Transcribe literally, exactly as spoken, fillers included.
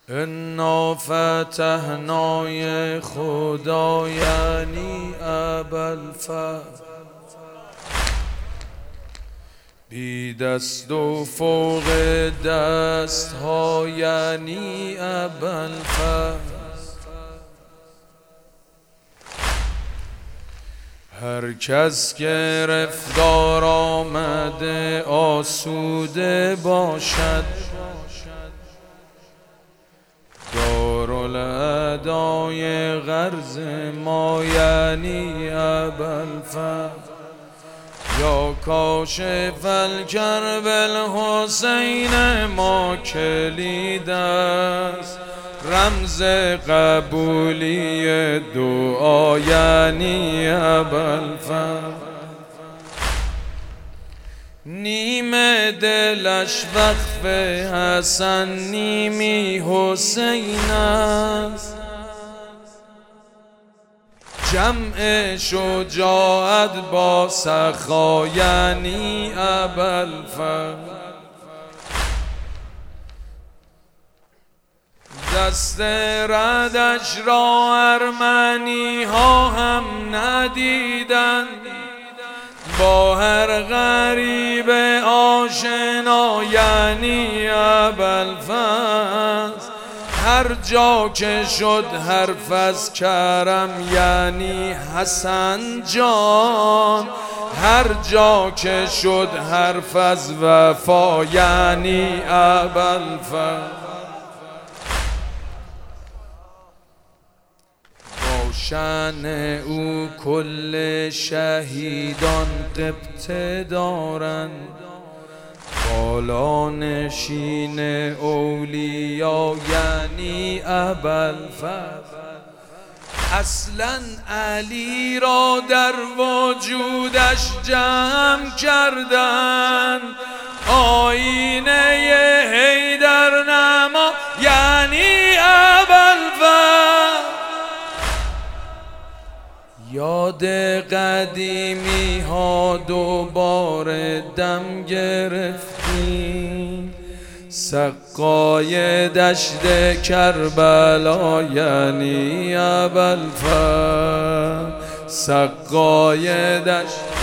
انا فتحنای خدا یعنی ابوالفضل، بی دست و فوق دست ها یعنی ابوالفضل. هر کس که رفتار آمده آسوده باشد، دارالادای غرض ما یعنی ابوالفضل. یا کاشف الکرب الحسین ما کلید است، رمز قبولی دعا یعنی ابوالفضل. نیمه دلش وقف حسن نیمی حسین است، جمع شجاعت با سخا یعنی ابوالفضل. دست ردش را ارمنی ها هم ندیدند، با هر غریب آشنا یعنی ابوالفضل. هر جا که شد حرف از کرم یعنی حسن جان، هر جا که شد حرف از وفا یعنی ابوالفضل. شأن او کل شهیدان قبطه دارند، بالا نشین اولیا یعنی ابوالفضل. اصلا علی را در وجودش جمع کردن، آینه حیدر نما یعنی ابوالفضل. یاد قدیمی ها دوباره دم گرفتیم، سقای دشت کربلا یعنی ابوالفضل. سقای دشت